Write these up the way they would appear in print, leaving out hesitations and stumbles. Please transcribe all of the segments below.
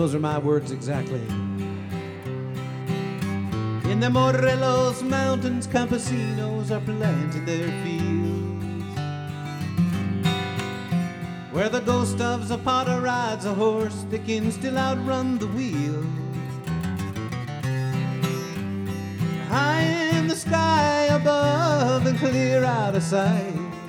those are my words exactly. In the Morelos Mountains, campesinos are planting their fields, where the ghost of Zapata rides a horse that can still outrun the wheel. High in the sky above and clear out of sight,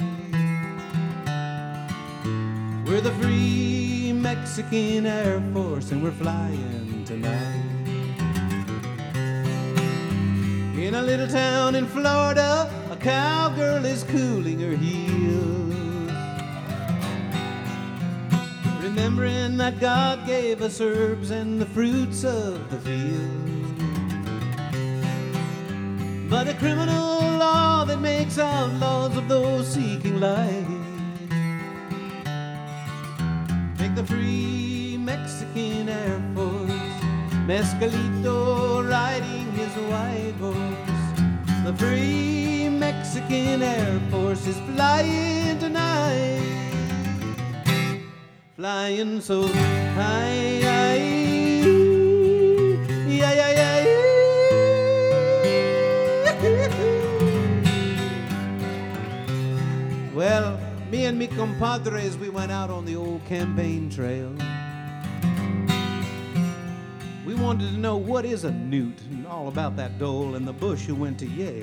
we're the Free Mexican Air Force and we're flying tonight. In a little town in Florida, a cowgirl is cooling her heels, remembering that God gave us herbs and the fruits of the field. But a criminal law that makes outlaws of those seeking life. Take the Free Mexican Air Force, Mescalito riding his white horse. The Free Mexican Air Force is flying tonight, flying so high, yeah, yeah, yeah. Well, me and me compadres, we went out on the old campaign trail. We wanted to know what is a newt and all about that dole in the bush who went to Yale.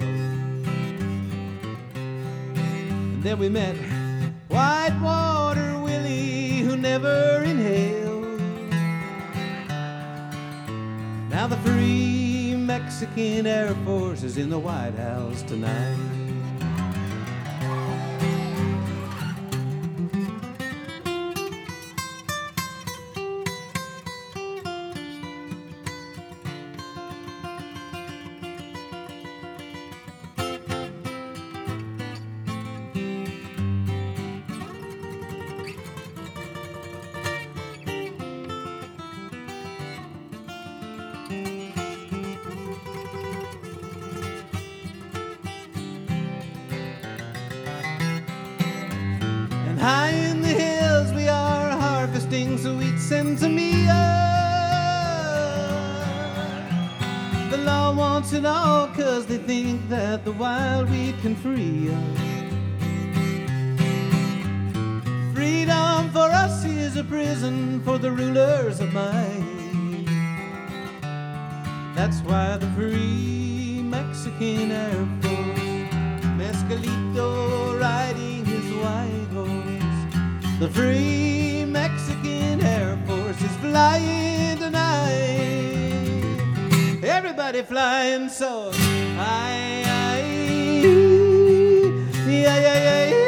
And then we met Whitewater Willie who never inhaled. Now the Free Mexican Air Force is in the White House tonight. High in the hills we are harvesting sweet sensimilla. The law wants it all 'cause they think that the wild weed can free us. Freedom for us is a prison for the rulers of might. That's why the Free Mexican Air Force, Mescalito riding his white horse. The Free Mexican Air Force is flying tonight. Everybody flying so high, yeah, yeah, yeah.